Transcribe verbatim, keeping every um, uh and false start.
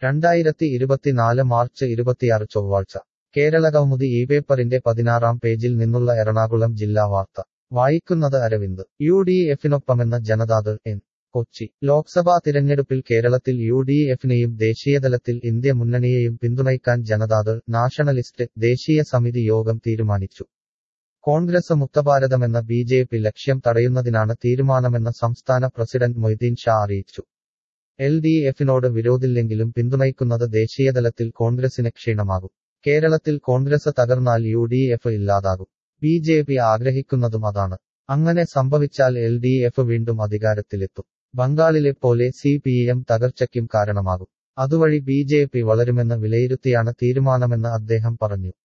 രണ്ടായിരത്തി ഇരുപത്തിനാല് മാർച്ച് ഇരുപത്തിയാറ് ചൊവ്വാഴ്ച കേരള കൗമുദി ഈ പേപ്പറിന്റെ പതിനാറാം പേജിൽ നിന്നുള്ള എറണാകുളം ജില്ലാ വാർത്ത വായിക്കുന്നത് Aravind U D എഫിനൊപ്പമെന്ന Janata Dal N Kochi Lok Sabha തിരഞ്ഞെടുപ്പിൽ കേരളത്തിൽ യു ഡി എഫിനെയും ദേശീയതലത്തിൽ ഇന്ത്യ മുന്നണിയെയും പിന്തുണയ്ക്കാൻ ജനതാദൾ നാഷണലിസ്റ്റ് ദേശീയ സമിതി യോഗം തീരുമാനിച്ചു കോൺഗ്രസ് മുക്തഭാരതമെന്ന ബി ജെ പി ലക്ഷ്യം തടയുന്നതിനാണ് തീരുമാനമെന്ന് സംസ്ഥാന പ്രസിഡന്റ് മൊയ്തീൻ ഷാ അറിയിച്ചു എൽ ഡി എഫിനോട് വിരോധില്ലെങ്കിലും പിന്തുണയ്ക്കുന്നത് ദേശീയതലത്തിൽ കോൺഗ്രസിന് ക്ഷീണമാകും കേരളത്തിൽ കോൺഗ്രസ് തകർന്നാൽ യു ഡി എഫ് ഇല്ലാതാകും ബി ജെ പി ആഗ്രഹിക്കുന്നതും അതാണ് അങ്ങനെ സംഭവിച്ചാൽ എൽ ഡി എഫ് വീണ്ടും അധികാരത്തിലെത്തും ബംഗാളിലെ പോലെ സി പി എം തകർച്ചയ്ക്കും കാരണമാകും അതുവഴി ബി ജെ പി വളരുമെന്ന് വിലയിരുത്തിയാണ് തീരുമാനമെന്ന് അദ്ദേഹം പറഞ്ഞു